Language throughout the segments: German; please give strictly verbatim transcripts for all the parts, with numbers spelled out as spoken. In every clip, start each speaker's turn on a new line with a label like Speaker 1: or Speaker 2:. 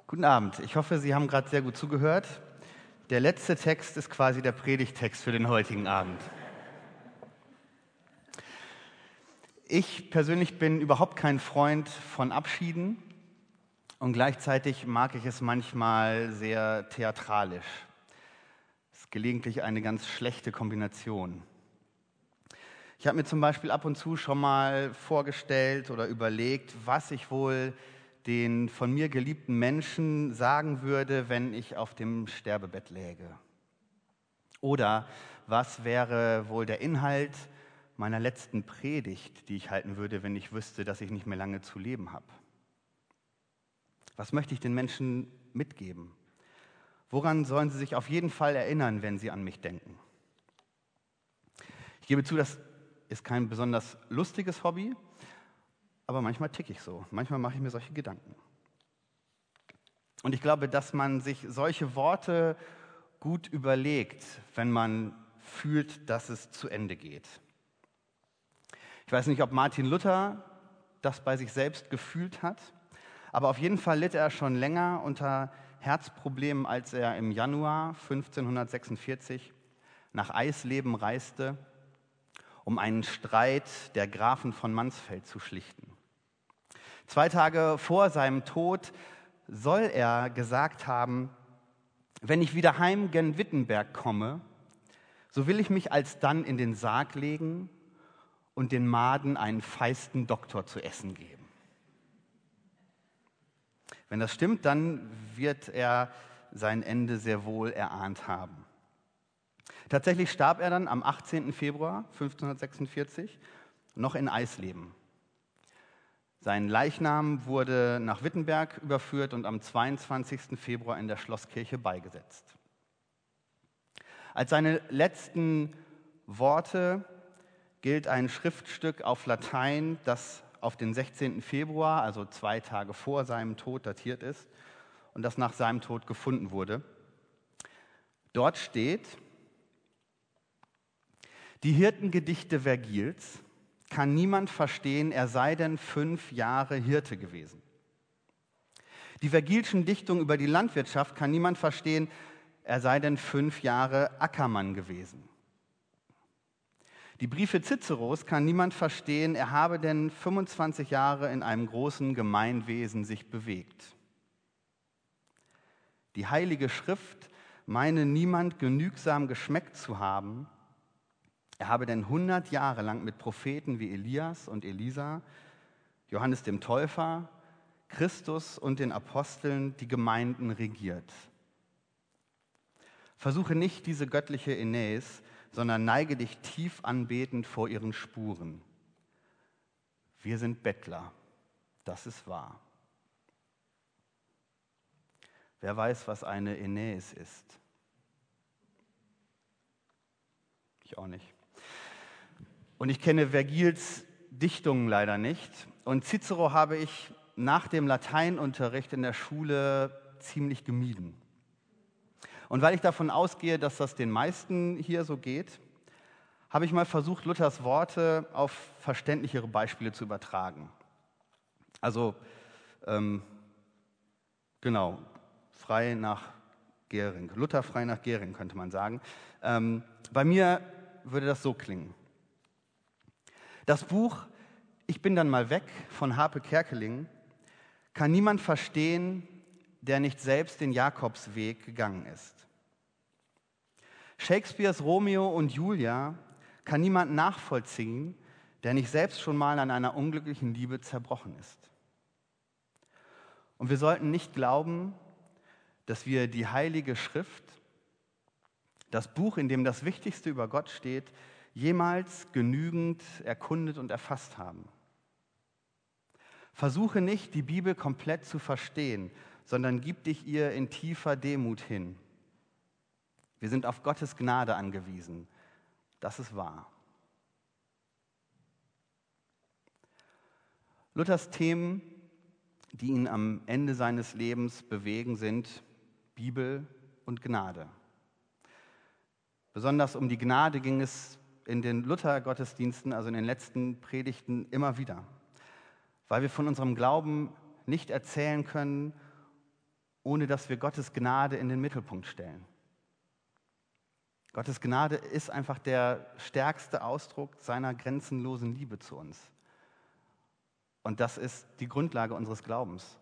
Speaker 1: Guten Abend. Ich hoffe, Sie haben gerade sehr gut zugehört. Der letzte Text ist quasi der Predigttext für den heutigen Abend. Ich persönlich bin überhaupt kein Freund von Abschieden und gleichzeitig mag ich es manchmal sehr theatralisch. Es ist gelegentlich eine ganz schlechte Kombination. Ich habe mir zum Beispiel ab und zu schon mal vorgestellt oder überlegt, was ich wohl den von mir geliebten Menschen sagen würde, wenn ich auf dem Sterbebett läge. Oder was wäre wohl der Inhalt meiner letzten Predigt, die ich halten würde, wenn ich wüsste, dass ich nicht mehr lange zu leben habe? Was möchte ich den Menschen mitgeben? Woran sollen sie sich auf jeden Fall erinnern, wenn sie an mich denken? Ich gebe zu, das ist kein besonders lustiges Hobby, aber manchmal ticke ich so. Manchmal mache ich mir solche Gedanken. Und ich glaube, dass man sich solche Worte gut überlegt, wenn man fühlt, dass es zu Ende geht. Ich weiß nicht, ob Martin Luther das bei sich selbst gefühlt hat, aber auf jeden Fall litt er schon länger unter Herzproblemen, als er im Januar fünfzehnhundertsechsundvierzig nach Eisleben reiste, um einen Streit der Grafen von Mansfeld zu schlichten. Zwei Tage vor seinem Tod soll er gesagt haben: Wenn ich wieder heim gen Wittenberg komme, so will ich mich alsdann in den Sarg legen und den Maden einen feisten Doktor zu essen geben. Wenn das stimmt, dann wird er sein Ende sehr wohl erahnt haben. Tatsächlich starb er dann am achtzehnten Februar fünfzehnhundertsechsundvierzig noch in Eisleben. Sein Leichnam wurde nach Wittenberg überführt und am zweiundzwanzigsten Februar in der Schlosskirche beigesetzt. Als seine letzten Worte gilt ein Schriftstück auf Latein, das auf den sechzehnten Februar, also zwei Tage vor seinem Tod, datiert ist und das nach seinem Tod gefunden wurde. Dort steht: Die Hirtengedichte Vergils kann niemand verstehen, er sei denn fünf Jahre Hirte gewesen. Die Vergilschen Dichtungen über die Landwirtschaft kann niemand verstehen, er sei denn fünf Jahre Ackermann gewesen. Die Briefe Ciceros kann niemand verstehen, er habe denn fünfundzwanzig Jahre in einem großen Gemeinwesen sich bewegt. Die Heilige Schrift meine niemand genügsam geschmeckt zu haben, er habe denn hundert Jahre lang mit Propheten wie Elias und Elisa, Johannes dem Täufer, Christus und den Aposteln die Gemeinden regiert. Versuche nicht diese göttliche Aeneis, sondern neige dich tief anbetend vor ihren Spuren. Wir sind Bettler, das ist wahr. Wer weiß, was eine Aeneis ist? Ich auch nicht. Und ich kenne Vergils Dichtungen leider nicht. Und Cicero habe ich nach dem Lateinunterricht in der Schule ziemlich gemieden. Und weil ich davon ausgehe, dass das den meisten hier so geht, habe ich mal versucht, Luthers Worte auf verständlichere Beispiele zu übertragen. Also, ähm, genau, frei nach Gering. Luther frei nach Gering, könnte man sagen. Ähm, bei mir würde das so klingen. Das Buch Ich bin dann mal weg von Harpe Kerkeling kann niemand verstehen, der nicht selbst den Jakobsweg gegangen ist. Shakespeares Romeo und Julia kann niemand nachvollziehen, der nicht selbst schon mal an einer unglücklichen Liebe zerbrochen ist. Und wir sollten nicht glauben, dass wir die Heilige Schrift, das Buch, in dem das Wichtigste über Gott steht, jemals genügend erkundet und erfasst haben. Versuche nicht, die Bibel komplett zu verstehen, sondern gib dich ihr in tiefer Demut hin. Wir sind auf Gottes Gnade angewiesen. Das ist wahr. Luthers Themen, die ihn am Ende seines Lebens bewegen, sind Bibel und Gnade. Besonders um die Gnade ging es in den Luther-Gottesdiensten, also in den letzten Predigten, immer wieder, weil wir von unserem Glauben nicht erzählen können ohne dass wir Gottes Gnade in den Mittelpunkt stellen. Gottes Gnade ist einfach der stärkste Ausdruck seiner grenzenlosen Liebe zu uns. Und das ist die Grundlage unseres Glaubens.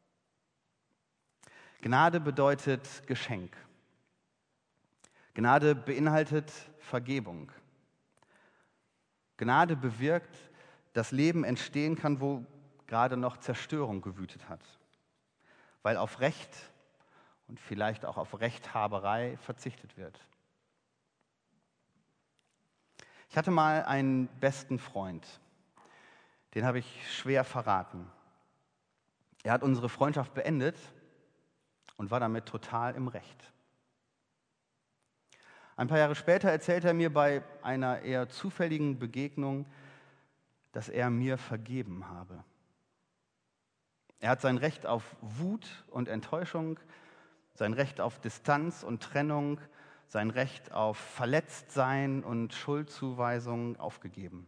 Speaker 1: Gnade bedeutet Geschenk. Gnade beinhaltet Vergebung. Gnade bewirkt, dass Leben entstehen kann, wo gerade noch Zerstörung gewütet hat, weil auf Recht und vielleicht auch auf Rechthaberei verzichtet wird. Ich hatte mal einen besten Freund, den habe ich schwer verraten. Er hat unsere Freundschaft beendet und war damit total im Recht. Ein paar Jahre später erzählte er mir bei einer eher zufälligen Begegnung, dass er mir vergeben habe. Er hat sein Recht auf Wut und Enttäuschung, sein Recht auf Distanz und Trennung, sein Recht auf Verletztsein und Schuldzuweisung aufgegeben.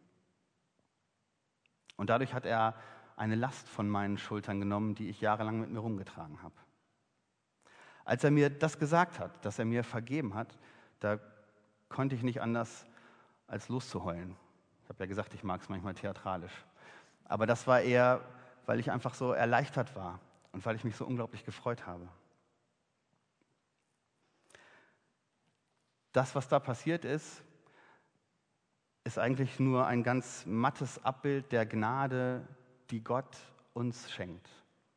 Speaker 1: Und dadurch hat er eine Last von meinen Schultern genommen, die ich jahrelang mit mir rumgetragen habe. Als er mir das gesagt hat, dass er mir vergeben hat, da konnte ich nicht anders, als loszuheulen. Ich habe ja gesagt, ich mag es manchmal theatralisch. Aber das war eher, weil ich einfach so erleichtert war und weil ich mich so unglaublich gefreut habe. Das, was da passiert ist, ist eigentlich nur ein ganz mattes Abbild der Gnade, die Gott uns schenkt.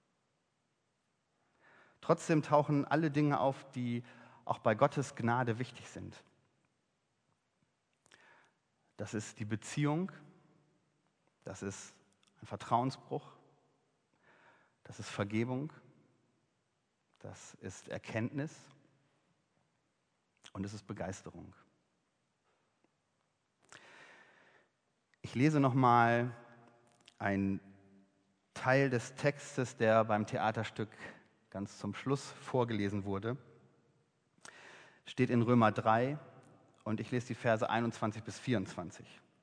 Speaker 1: Trotzdem tauchen alle Dinge auf, die auch bei Gottes Gnade wichtig sind. Das ist die Beziehung, das ist ein Vertrauensbruch, das ist Vergebung, das ist Erkenntnis und es ist Begeisterung. Ich lese nochmal einen Teil des Textes, der beim Theaterstück ganz zum Schluss vorgelesen wurde. Steht in Römer drei und ich lese die Verse einundzwanzig bis vierundzwanzig.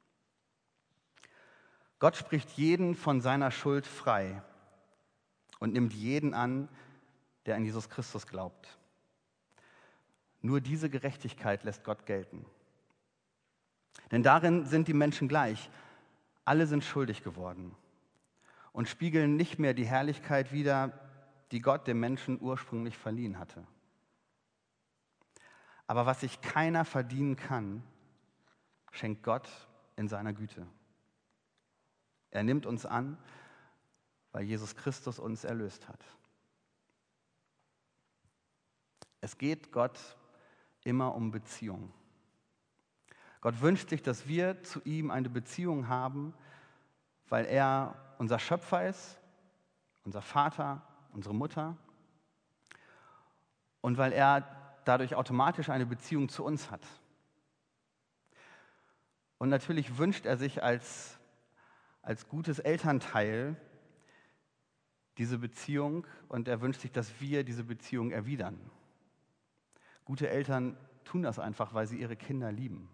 Speaker 1: Gott spricht jeden von seiner Schuld frei und nimmt jeden an, der an Jesus Christus glaubt. Nur diese Gerechtigkeit lässt Gott gelten. Denn darin sind die Menschen gleich. Alle sind schuldig geworden und spiegeln nicht mehr die Herrlichkeit wider, die Gott dem Menschen ursprünglich verliehen hatte. Aber was sich keiner verdienen kann, schenkt Gott in seiner Güte. Er nimmt uns an, weil Jesus Christus uns erlöst hat. Es geht Gott immer um Beziehung. Gott wünscht sich, dass wir zu ihm eine Beziehung haben, weil er unser Schöpfer ist, unser Vater, unsere Mutter und weil er dadurch automatisch eine Beziehung zu uns hat. Und natürlich wünscht er sich als, als gutes Elternteil diese Beziehung und er wünscht sich, dass wir diese Beziehung erwidern. Gute Eltern tun das einfach, weil sie ihre Kinder lieben.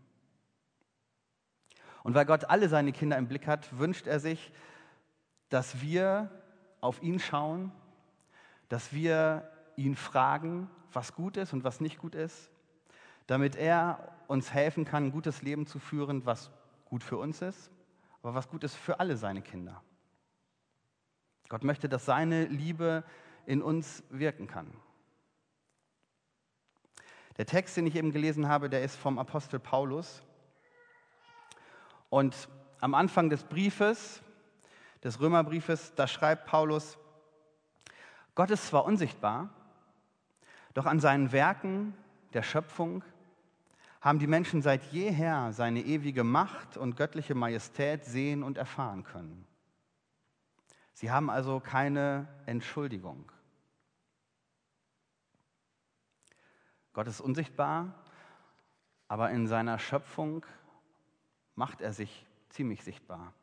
Speaker 1: Und weil Gott alle seine Kinder im Blick hat, wünscht er sich, dass wir auf ihn schauen, dass wir ihn fragen, was gut ist und was nicht gut ist, damit er uns helfen kann, ein gutes Leben zu führen, was gut für uns ist, aber was gut ist für alle seine Kinder. Gott möchte, dass seine Liebe in uns wirken kann. Der Text, den ich eben gelesen habe, der ist vom Apostel Paulus. Und am Anfang des Briefes, des Römerbriefes, da schreibt Paulus: Gott ist zwar unsichtbar, doch an seinen Werken der Schöpfung haben die Menschen seit jeher seine ewige Macht und göttliche Majestät sehen und erfahren können. Sie haben also keine Entschuldigung. Gott ist unsichtbar, aber in seiner Schöpfung macht er sich ziemlich sichtbar.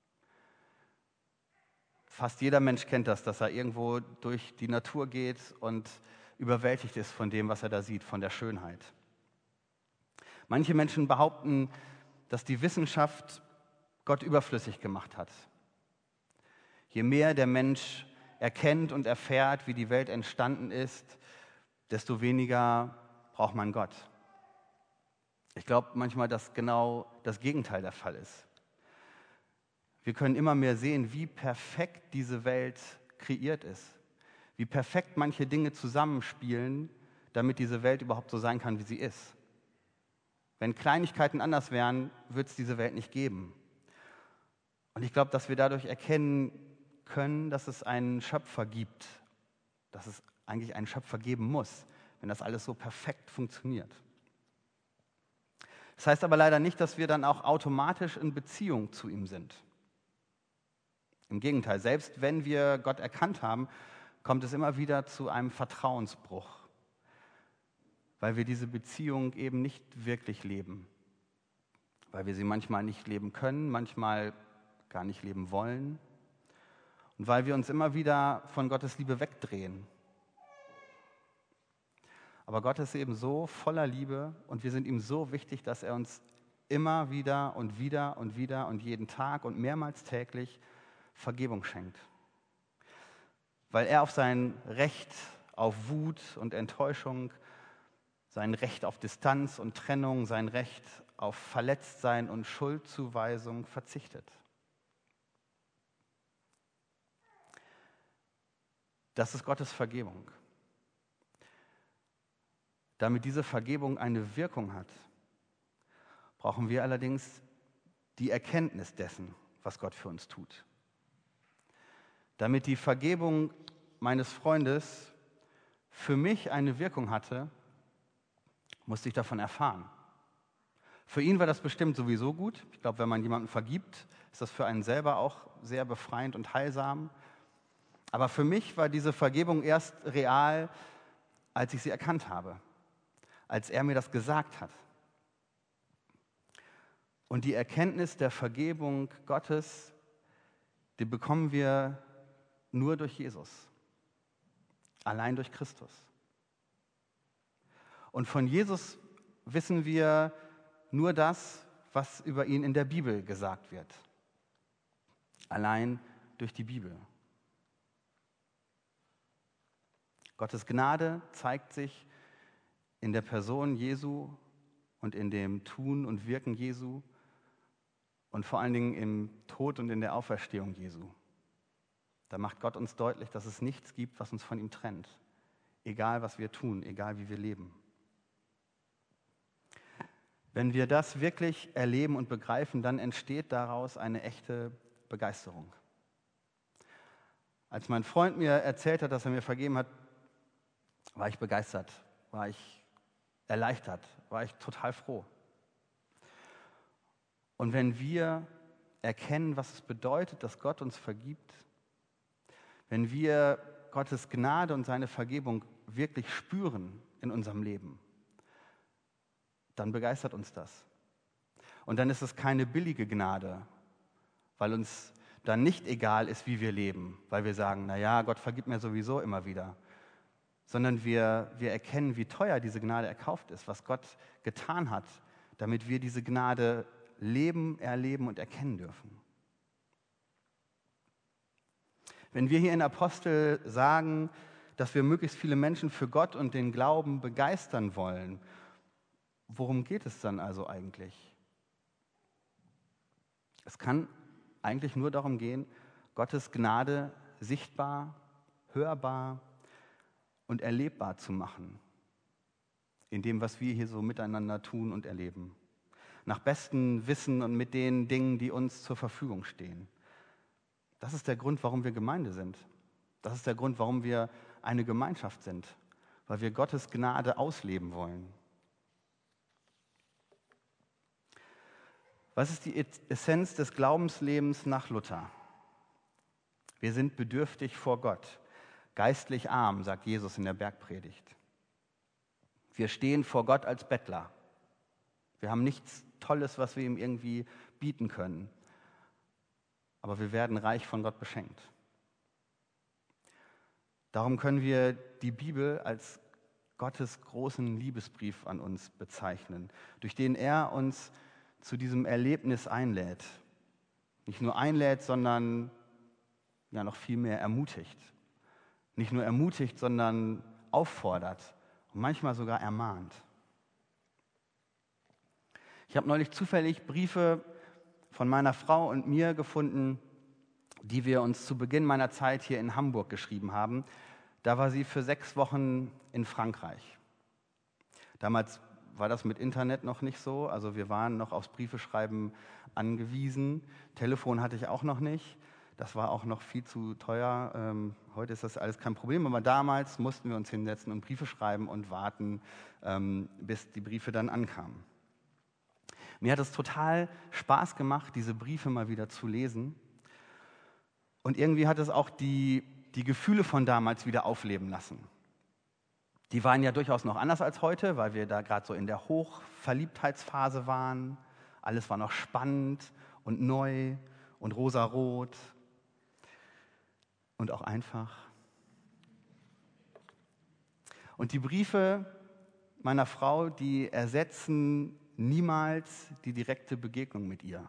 Speaker 1: Fast jeder Mensch kennt das, dass er irgendwo durch die Natur geht und überwältigt ist von dem, was er da sieht, von der Schönheit. Manche Menschen behaupten, dass die Wissenschaft Gott überflüssig gemacht hat. Je mehr der Mensch erkennt und erfährt, wie die Welt entstanden ist, desto weniger braucht man Gott. Ich glaube manchmal, dass genau das Gegenteil der Fall ist. Wir können immer mehr sehen, wie perfekt diese Welt kreiert ist, wie perfekt manche Dinge zusammenspielen, damit diese Welt überhaupt so sein kann, wie sie ist. Wenn Kleinigkeiten anders wären, würde es diese Welt nicht geben. Und ich glaube, dass wir dadurch erkennen können, dass es einen Schöpfer gibt, dass es eigentlich einen Schöpfer geben muss, wenn das alles so perfekt funktioniert. Das heißt aber leider nicht, dass wir dann auch automatisch in Beziehung zu ihm sind. Im Gegenteil, selbst wenn wir Gott erkannt haben, kommt es immer wieder zu einem Vertrauensbruch, weil wir diese Beziehung eben nicht wirklich leben, weil wir sie manchmal nicht leben können, manchmal gar nicht leben wollen und weil wir uns immer wieder von Gottes Liebe wegdrehen. Aber Gott ist eben so voller Liebe und wir sind ihm so wichtig, dass er uns immer wieder und wieder und wieder und jeden Tag und mehrmals täglich Vergebung schenkt. Weil er auf sein Recht auf Wut und Enttäuschung, sein Recht auf Distanz und Trennung, sein Recht auf Verletztsein und Schuldzuweisung verzichtet. Das ist Gottes Vergebung. Damit diese Vergebung eine Wirkung hat, brauchen wir allerdings die Erkenntnis dessen, was Gott für uns tut. Damit die Vergebung meines Freundes für mich eine Wirkung hatte, musste ich davon erfahren. Für ihn war das bestimmt sowieso gut. Ich glaube, wenn man jemanden vergibt, ist das für einen selber auch sehr befreiend und heilsam. Aber für mich war diese Vergebung erst real, als ich sie erkannt habe, als er mir das gesagt hat. Und die Erkenntnis der Vergebung Gottes, die bekommen wir nur durch Jesus, allein durch Christus. Und von Jesus wissen wir nur das, was über ihn in der Bibel gesagt wird, allein durch die Bibel. Gottes Gnade zeigt sich in der Person Jesu und in dem Tun und Wirken Jesu und vor allen Dingen im Tod und in der Auferstehung Jesu. Da macht Gott uns deutlich, dass es nichts gibt, was uns von ihm trennt, egal was wir tun, egal wie wir leben. Wenn wir das wirklich erleben und begreifen, dann entsteht daraus eine echte Begeisterung. Als mein Freund mir erzählt hat, dass er mir vergeben hat, war ich begeistert, war ich erleichtert, war ich total froh. Und wenn wir erkennen, was es bedeutet, dass Gott uns vergibt, wenn wir Gottes Gnade und seine Vergebung wirklich spüren in unserem Leben, dann begeistert uns das. Und dann ist es keine billige Gnade, weil uns dann nicht egal ist, wie wir leben, weil wir sagen, naja, Gott vergibt mir sowieso immer wieder, sondern wir, wir erkennen, wie teuer diese Gnade erkauft ist, was Gott getan hat, damit wir diese Gnade leben, erleben und erkennen dürfen. Wenn wir hier in Apostel sagen, dass wir möglichst viele Menschen für Gott und den Glauben begeistern wollen, worum geht es dann also eigentlich? Es kann eigentlich nur darum gehen, Gottes Gnade sichtbar, hörbar und erlebbar zu machen, in dem, was wir hier so miteinander tun und erleben. Nach bestem Wissen und mit den Dingen, die uns zur Verfügung stehen. Das ist der Grund, warum wir Gemeinde sind. Das ist der Grund, warum wir eine Gemeinschaft sind, weil wir Gottes Gnade ausleben wollen. Was ist die Essenz des Glaubenslebens nach Luther? Wir sind bedürftig vor Gott, geistlich arm, sagt Jesus in der Bergpredigt. Wir stehen vor Gott als Bettler. Wir haben nichts Tolles, was wir ihm irgendwie bieten können. Aber wir werden reich von Gott beschenkt. Darum können wir die Bibel als Gottes großen Liebesbrief an uns bezeichnen, durch den er uns zu diesem Erlebnis einlädt. Nicht nur einlädt, sondern ja noch viel mehr ermutigt. nicht nur ermutigt, sondern auffordert und manchmal sogar ermahnt. Ich habe neulich zufällig Briefe von meiner Frau und mir gefunden, die wir uns zu Beginn meiner Zeit hier in Hamburg geschrieben haben. Da war sie für sechs Wochen in Frankreich. Damals war das mit Internet noch nicht so, also wir waren noch aufs Briefeschreiben angewiesen. Telefon hatte ich auch noch nicht, das war auch noch viel zu teuer. Ähm, heute ist das alles kein Problem, aber damals mussten wir uns hinsetzen und Briefe schreiben und warten, ähm, bis die Briefe dann ankamen. Mir hat es total Spaß gemacht, diese Briefe mal wieder zu lesen. Und irgendwie hat es auch die, die Gefühle von damals wieder aufleben lassen. Die waren ja durchaus noch anders als heute, weil wir da gerade so in der Hochverliebtheitsphase waren. Alles war noch spannend und neu und rosarot und auch einfach. Und die Briefe meiner Frau, die ersetzen niemals die direkte Begegnung mit ihr.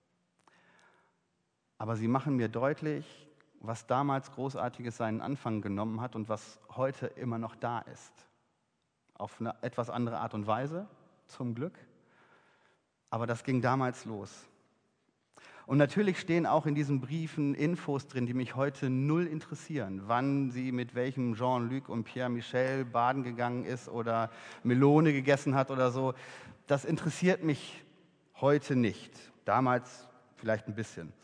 Speaker 1: Aber sie machen mir deutlich, was damals Großartiges seinen Anfang genommen hat und was heute immer noch da ist. Auf eine etwas andere Art und Weise, zum Glück. Aber das ging damals los. Und natürlich stehen auch in diesen Briefen Infos drin, die mich heute null interessieren. Wann sie mit welchem Jean-Luc und Pierre Michel baden gegangen ist oder Melone gegessen hat oder so. Das interessiert mich heute nicht. Damals vielleicht ein bisschen.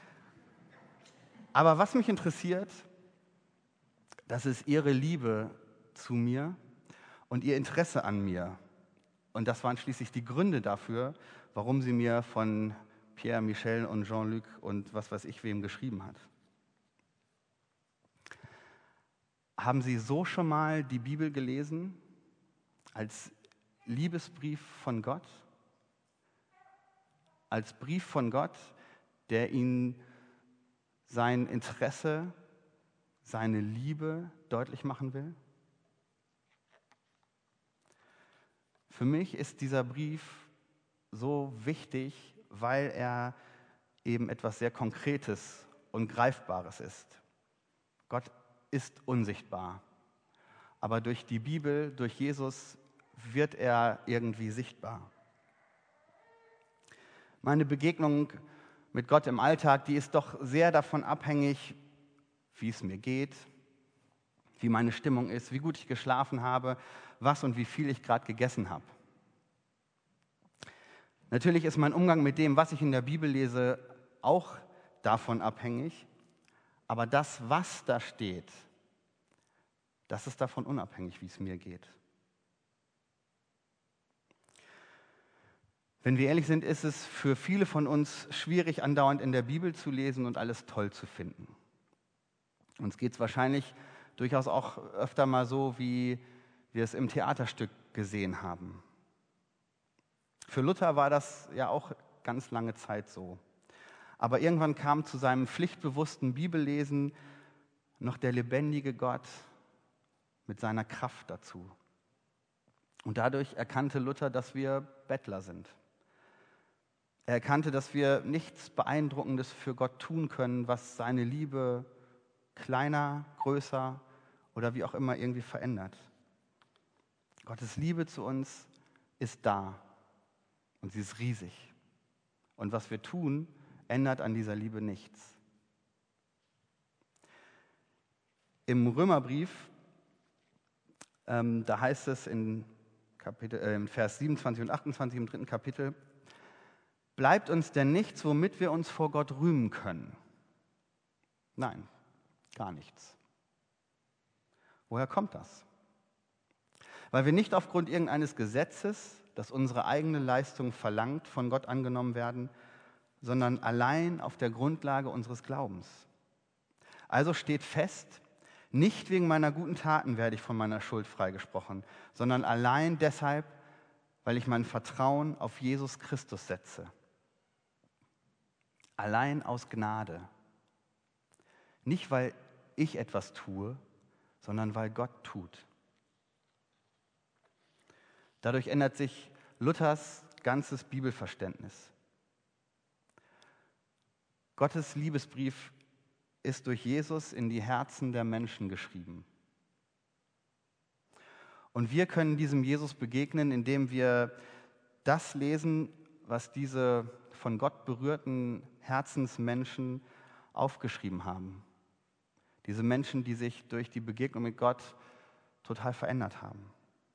Speaker 1: Aber was mich interessiert, das ist ihre Liebe zu mir und ihr Interesse an mir. Und das waren schließlich die Gründe dafür, warum sie mir von Pierre, Michel und Jean-Luc und was weiß ich wem geschrieben hat. Haben Sie so schon mal die Bibel gelesen als Liebesbrief von Gott? Als Brief von Gott, der Ihnen sein Interesse, seine Liebe deutlich machen will? Für mich ist dieser Brief so wichtig, weil er eben etwas sehr Konkretes und Greifbares ist. Gott ist unsichtbar, aber durch die Bibel, durch Jesus wird er irgendwie sichtbar. Meine Begegnung mit Gott im Alltag, die ist doch sehr davon abhängig, wie es mir geht, wie meine Stimmung ist, wie gut ich geschlafen habe, was und wie viel ich gerade gegessen habe. Natürlich ist mein Umgang mit dem, was ich in der Bibel lese, auch davon abhängig, aber das, was da steht, das ist davon unabhängig, wie es mir geht. Wenn wir ehrlich sind, ist es für viele von uns schwierig, andauernd in der Bibel zu lesen und alles toll zu finden. Uns geht es wahrscheinlich durchaus auch öfter mal so, wie wir es im Theaterstück gesehen haben. Für Luther war das ja auch ganz lange Zeit so. Aber irgendwann kam zu seinem pflichtbewussten Bibellesen noch der lebendige Gott mit seiner Kraft dazu. Und dadurch erkannte Luther, dass wir Bettler sind. Er erkannte, dass wir nichts Beeindruckendes für Gott tun können, was seine Liebe kleiner, größer oder wie auch immer irgendwie verändert. Gottes Liebe zu uns ist da und sie ist riesig. Und was wir tun, ändert an dieser Liebe nichts. Im Römerbrief, ähm, da heißt es in, Kapitel, äh, in Vers siebenundzwanzig und achtundzwanzig im dritten Kapitel, bleibt uns denn nichts, womit wir uns vor Gott rühmen können? Nein, gar nichts. Woher kommt das? Weil wir nicht aufgrund irgendeines Gesetzes, das unsere eigene Leistung verlangt, von Gott angenommen werden, sondern allein auf der Grundlage unseres Glaubens. Also steht fest, nicht wegen meiner guten Taten werde ich von meiner Schuld freigesprochen, sondern allein deshalb, weil ich mein Vertrauen auf Jesus Christus setze. Allein aus Gnade. Nicht, weil ich etwas tue, sondern weil Gott tut. Dadurch ändert sich Luthers ganzes Bibelverständnis. Gottes Liebesbrief ist durch Jesus in die Herzen der Menschen geschrieben. Und wir können diesem Jesus begegnen, indem wir das lesen, was diese von Gott berührten Herzensmenschen aufgeschrieben haben. Diese Menschen, die sich durch die Begegnung mit Gott total verändert haben.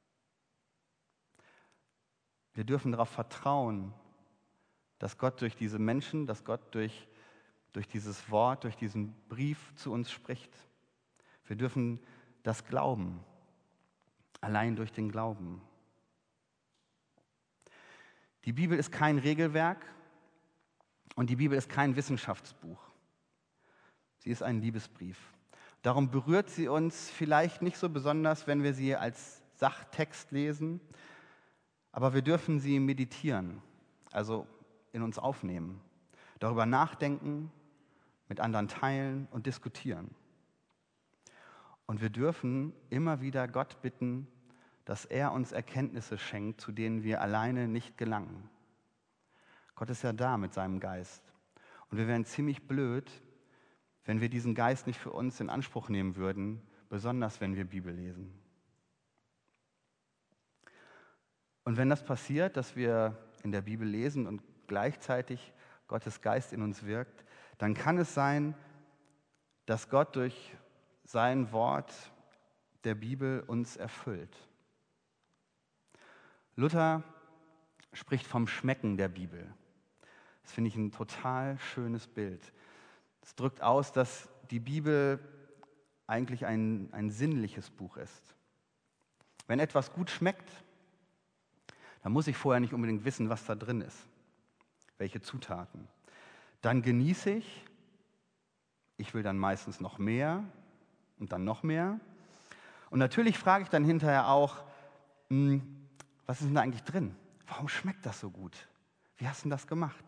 Speaker 1: Wir dürfen darauf vertrauen, dass Gott durch diese Menschen, dass Gott durch, durch dieses Wort, durch diesen Brief zu uns spricht. Wir dürfen das glauben, allein durch den Glauben. Die Bibel ist kein Regelwerk und die Bibel ist kein Wissenschaftsbuch. Sie ist ein Liebesbrief. Darum berührt sie uns vielleicht nicht so besonders, wenn wir sie als Sachtext lesen, aber wir dürfen sie meditieren, also in uns aufnehmen, darüber nachdenken, mit anderen teilen und diskutieren. Und wir dürfen immer wieder Gott bitten, dass er uns Erkenntnisse schenkt, zu denen wir alleine nicht gelangen. Gott ist ja da mit seinem Geist. Und wir wären ziemlich blöd, wenn wir diesen Geist nicht für uns in Anspruch nehmen würden, besonders wenn wir Bibel lesen. Und wenn das passiert, dass wir in der Bibel lesen und gleichzeitig Gottes Geist in uns wirkt, dann kann es sein, dass Gott durch sein Wort der Bibel uns erfüllt. Luther spricht vom Schmecken der Bibel. Das finde ich ein total schönes Bild. Es drückt aus, dass die Bibel eigentlich ein, ein sinnliches Buch ist. Wenn etwas gut schmeckt, dann muss ich vorher nicht unbedingt wissen, was da drin ist, welche Zutaten. Dann genieße ich, ich will dann meistens noch mehr und dann noch mehr. Und natürlich frage ich dann hinterher auch, hm, was ist denn da eigentlich drin? Warum schmeckt das so gut? Wie hast du denn das gemacht?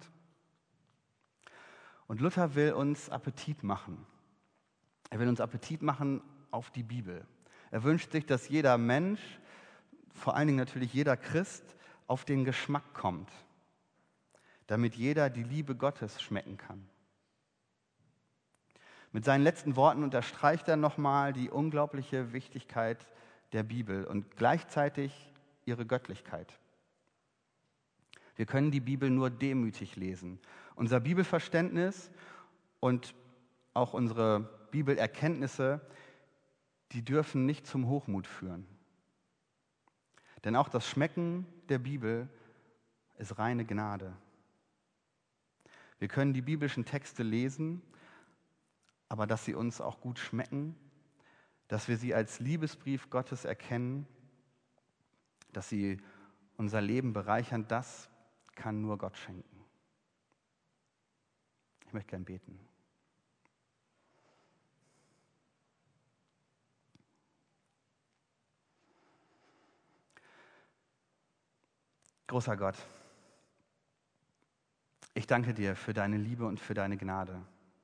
Speaker 1: Und Luther will uns Appetit machen. Er will uns Appetit machen auf die Bibel. Er wünscht sich, dass jeder Mensch, vor allen Dingen natürlich jeder Christ, auf den Geschmack kommt, damit jeder die Liebe Gottes schmecken kann. Mit seinen letzten Worten unterstreicht er nochmal die unglaubliche Wichtigkeit der Bibel und gleichzeitig ihre Göttlichkeit. Wir können die Bibel nur demütig lesen. Unser Bibelverständnis und auch unsere Bibelerkenntnisse, die dürfen nicht zum Hochmut führen. Denn auch das Schmecken der Bibel ist reine Gnade. Wir können die biblischen Texte lesen, aber dass sie uns auch gut schmecken, dass wir sie als Liebesbrief Gottes erkennen, dass sie unser Leben bereichern, das kann nur Gott schenken. Ich möchte gern beten. Großer Gott, ich danke dir für deine Liebe und für deine Gnade.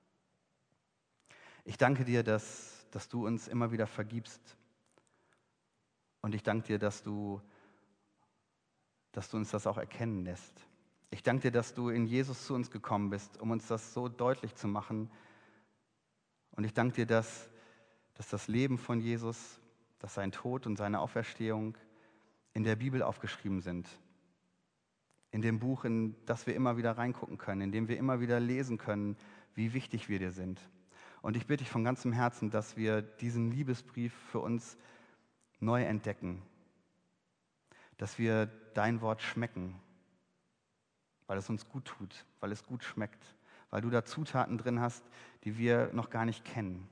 Speaker 1: Ich danke dir, dass, dass du uns immer wieder vergibst. Und ich danke dir, dass du, dass du uns das auch erkennen lässt. Ich danke dir, dass du in Jesus zu uns gekommen bist, um uns das so deutlich zu machen. Und ich danke dir, dass, dass das Leben von Jesus, dass sein Tod und seine Auferstehung in der Bibel aufgeschrieben sind. In dem Buch, in das wir immer wieder reingucken können, in dem wir immer wieder lesen können, wie wichtig wir dir sind. Und ich bitte dich von ganzem Herzen, dass wir diesen Liebesbrief für uns neu entdecken, dass wir dein Wort schmecken, weil es uns gut tut, weil es gut schmeckt, weil du da Zutaten drin hast, die wir noch gar nicht kennen.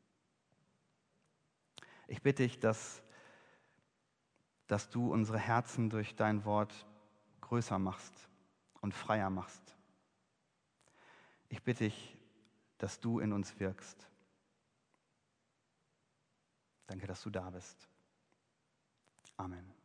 Speaker 1: Ich bitte dich, dass, dass du unsere Herzen durch dein Wort größer machst und freier machst. Ich bitte dich, dass du in uns wirkst. Danke, dass du da bist. Amen.